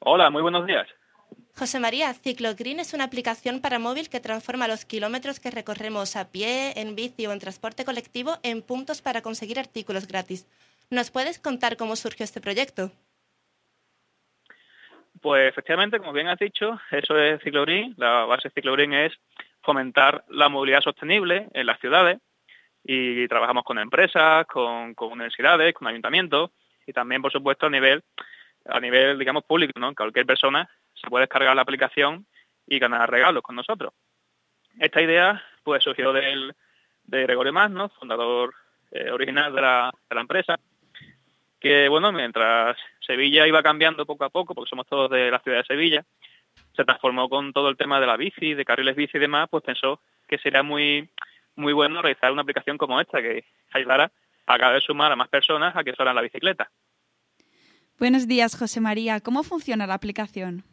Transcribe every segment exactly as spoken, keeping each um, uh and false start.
Hola, muy buenos días. José María, Ciclogreen es una aplicación para móvil que transforma los kilómetros que recorremos a pie, en bici o en transporte colectivo en puntos para conseguir artículos gratis. ¿Nos puedes contar cómo surgió este proyecto? Pues efectivamente, como bien has dicho, eso es Ciclogreen. La base de Ciclogreen es fomentar la movilidad sostenible en las ciudades y trabajamos con empresas, con, con universidades, con ayuntamientos y también, por supuesto, a nivel, a nivel, digamos, público, ¿no? Cualquier persona se puede descargar la aplicación y ganar regalos con nosotros. Esta idea, pues, surgió del, de Gregorio Magno, fundador eh, original de la, de la empresa, que bueno, mientras Sevilla iba cambiando poco a poco, porque somos todos de la ciudad de Sevilla, se transformó con todo el tema de la bici, de carriles bici y demás, pues pensó que sería muy muy bueno realizar una aplicación como esta, que ayudara a cada vez sumar a más personas a que usaran la bicicleta. Buenos días, José María. ¿Cómo funciona la aplicación?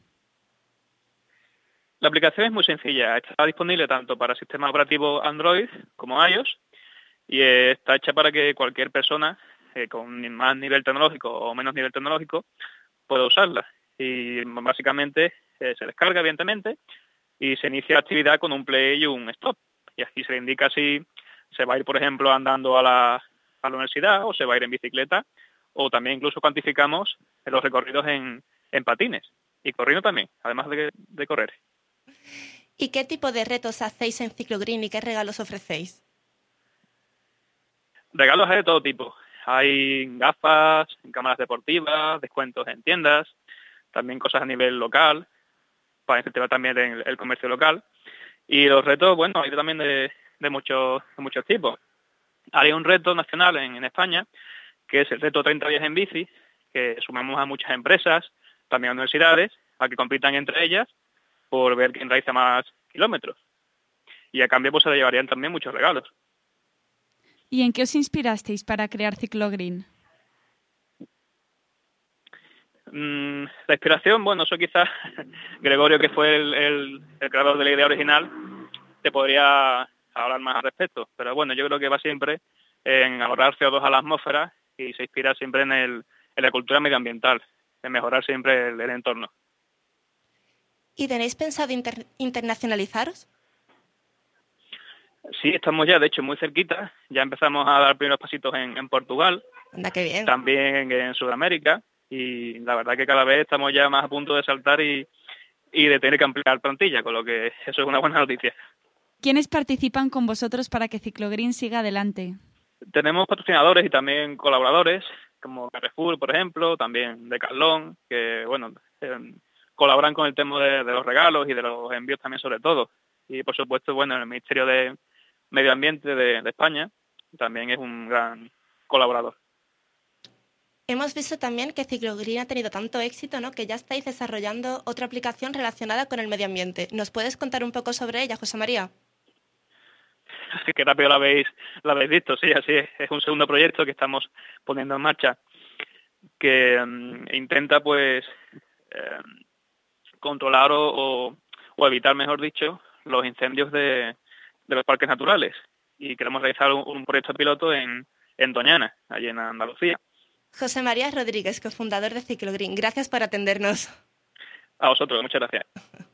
La aplicación es muy sencilla, está disponible tanto para sistemas operativos Android como iOS y está hecha para que cualquier persona eh, con más nivel tecnológico o menos nivel tecnológico pueda usarla. Y básicamente eh, se descarga, evidentemente, y se inicia la actividad con un play y un stop. Y aquí se le indica si se va a ir, por ejemplo, andando a la, a la universidad o se va a ir en bicicleta, o también incluso cuantificamos los recorridos en, en patines y corriendo también, además de, de correr. ¿Y qué tipo de retos hacéis en Ciclogreen y qué regalos ofrecéis? Regalos hay de todo tipo. Hay gafas, cámaras deportivas, descuentos en tiendas, también cosas a nivel local, para incentivar también el, el comercio local. Y los retos, bueno, hay también de, de, muchos, de muchos tipos. Hay un reto nacional en, en España, que es el reto treinta días en bici, que sumamos a muchas empresas, también a universidades, a que compitan entre ellas por ver quién realiza más kilómetros. Y a cambio pues se le llevarían también muchos regalos. ¿Y en qué os inspirasteis para crear Ciclogreen? Mm, la inspiración, bueno, eso quizás Gregorio, que fue el, el, el creador de la idea original, te podría hablar más al respecto. Pero bueno, yo creo que va siempre en ahorrar C O dos a la atmósfera y se inspira siempre en, el, en la cultura medioambiental, en mejorar siempre el, el entorno. ¿Y tenéis pensado inter- internacionalizaros? Sí, estamos ya, de hecho, muy cerquita. Ya empezamos a dar primeros pasitos en, en Portugal, Anda, qué bien. también en Sudamérica, y la verdad que cada vez estamos ya más a punto de saltar y, y de tener que ampliar plantilla, con lo que eso es una buena noticia. ¿Quiénes participan con vosotros para que Ciclogreen siga adelante? Tenemos patrocinadores y también colaboradores, como Carrefour, por ejemplo, también Decathlon, que, bueno, eh, colaboran con el tema de, de los regalos y de los envíos también sobre todo. Y, por supuesto, bueno, el Ministerio de Medio Ambiente de, de España también es un gran colaborador. Hemos visto también que Ciclogreen ha tenido tanto éxito, ¿no?, que ya estáis desarrollando otra aplicación relacionada con el medio ambiente. ¿Nos puedes contar un poco sobre ella, José María? Así que rápido la habéis, la habéis visto, sí, así es. Es un segundo proyecto que estamos poniendo en marcha que um, intenta, pues, eh, controlar o, o, o evitar, mejor dicho, los incendios de, de los parques naturales. Y queremos realizar un, un proyecto piloto en, en Doñana, allí en Andalucía. José María Rodríguez, cofundador de Ciclogreen. Gracias por atendernos. A vosotros, muchas gracias.